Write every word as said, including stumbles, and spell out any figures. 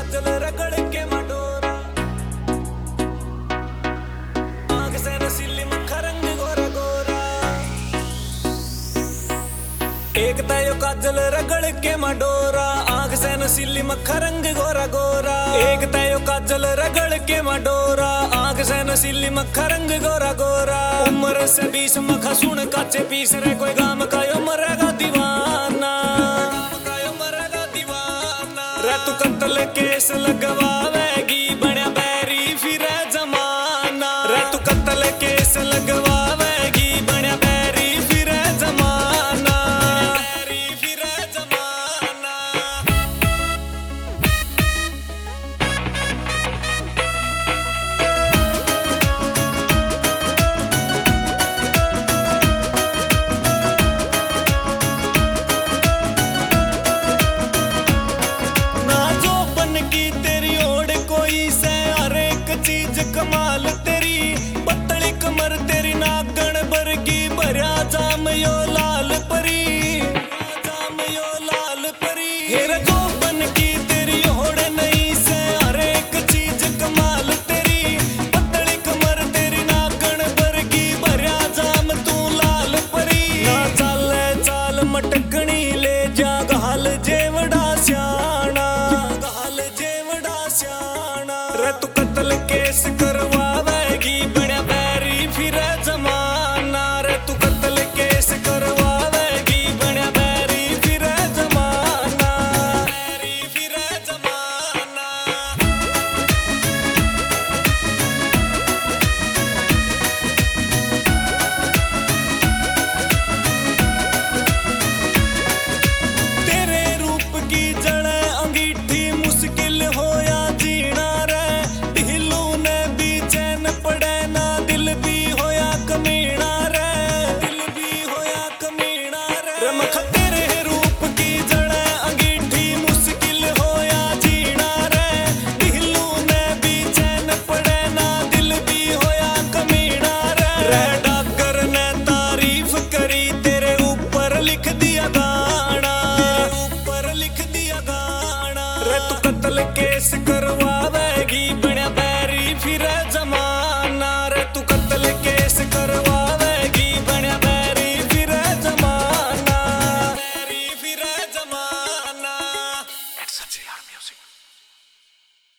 काजल रगड़ के मडोरा, आंख से नसीली मक्खा रंग गोरा गोरा। एक तयो काजल रगड़ के मडोरा, आंख से नसीली मक्खा रंग गोरा गोरा। एक तयो काजल रगड़ के मडोरा, आंख से नसीली मक्खा रंग गोरा गोरा। उम्र से बीस मखा सुन काचे पीस रे, कोई गाम का यो मरेगा दीवाना, रे तू कत्ल केस लगवावेगी बड़ा बैरी फिर जमाना, रे तू कत्ल केस लगवावेगी बड़ा बैरी फिर जमाना, बैरी फिर जमाना। कमाल तेरी पतली कमर तेरी नागण बरगी भरा जाम यो लाल परी, जाम यो लाल परी। हेर जो बन की तेरी होड़ नहीं से हर एक चीज कमाल तेरी, पतली कमर तेरी नागण बरगी भरा जाम तू लाल परी। ना चाले चाल मटकनी ले जा गहाल जेवड़ा स्याणा, गहाल जेवड़ा स्याणा। रे तू कत्ल केस करवावेगी बड़ा बैरी फिर जमाना, रे तू कत्ल केस करवावेगी बड़ा बैरी फिर जमाना, बैरी फिर जमाना। तेरे रूप की जड़े अंगीठी मुश्किल होया जीना रे, ढीलू ने भी चैन पड़े ना दिल भी होया कमीना रे, दिल भी होया कमीना रे।